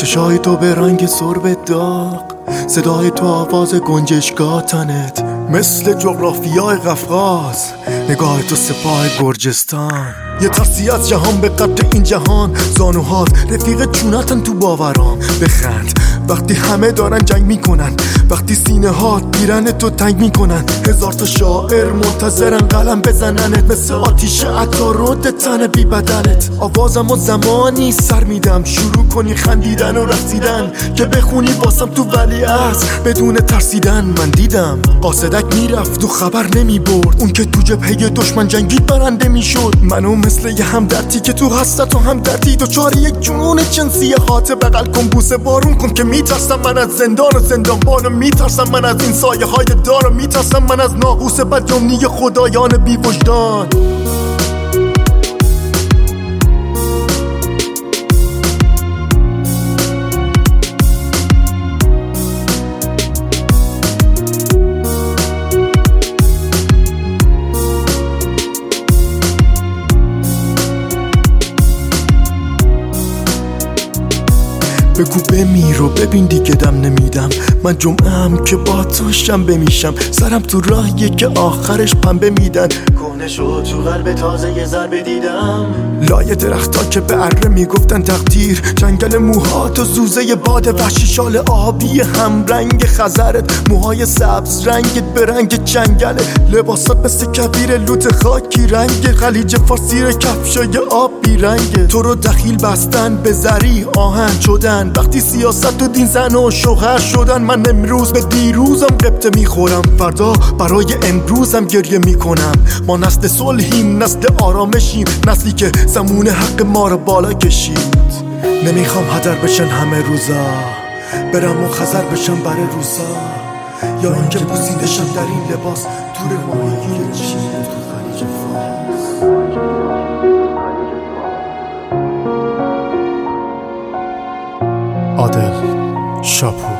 چشای تو به رنگ سرب داغ، صدای تو آواز گنجشگاه تنت مثل جغرافیای قفقاز، نگاه تو سپاه گرجستان. یه ترسی از جهان به قدر این جهان، زانوهات رفیق چونتن تو باورام. بخند وقتی همه دارن جنگ میکنن، وقتی سینه هات بیرن تو تنگ میکنن. هزار تا شاعر منتظرن قلم بزننت، مثل آتیش عطارد تن بی بدنت. آوازم و زمانی سر میدم شروع کنی خندیدن و رقصیدن، که بخونی واسم تو ولیعصر بدون ترسیدن. من دیدم قاصدک میرفت و خبر نمیبرد، اون که تو جبهه دشمن جنگید برنده میشد. منو مثل یه همدردی که تو هستت و همدردی، دوچار یک جنون جنسی هات بغل کن، بوسه بارون کن که میترسم من از زندان و زندانبان، میترسم من از این سایه های دار، میترسم من از ناقوس بدجمنی خدایان بی وجدان. بگو بمیر و ببین دیگه دم نمیدم، من جمعه‌ام که با تو شنبه میشم. سرم تو راهیه که آخرش پنبه میدن، کهنه شد تو قلب تازه یه ضربه دیدم. لای درختا که به اره میگفتن تقدیر، جنگل موهات و زوزه باد وحشی، شال آبی هم رنگ خزرت، موهای سبز رنگت به رنگ جنگله، لباسات مثل کبیر لوت خاکی رنگ، خلیج فارسی کفشای آبی رنگ. تو رو دخیل بستن به زری آهن شدن، وقتی سیاست و دین زن و شوهر شدن. من امروز به دیروزم قبطه میخورم، فردا برای امروزم گریه میکنم. ما نسل صلحیم، نسل آرامشیم، نسلی که زمون حق ما رو بالا کشید. نمیخوام هدر بشن همه روزا، برم و خزر بشن برای روزا، یا اینکه بوسیدشم در این لباس تور ماهی چیه تو خلیج فارس. عادل شاپور.